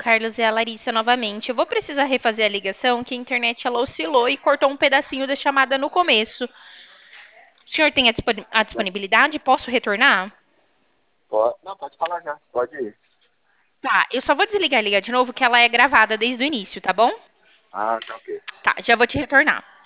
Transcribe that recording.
Carlos, é a Larissa novamente. Eu vou precisar refazer a ligação, que a internet ela oscilou e cortou um pedacinho da chamada no começo. O senhor tem a disponibilidade? Posso retornar? Não, pode falar já. Pode ir. Tá, eu só vou desligar e ligar de novo, que ela é gravada desde o início, tá bom? Ah, tá ok. Tá, já vou te retornar.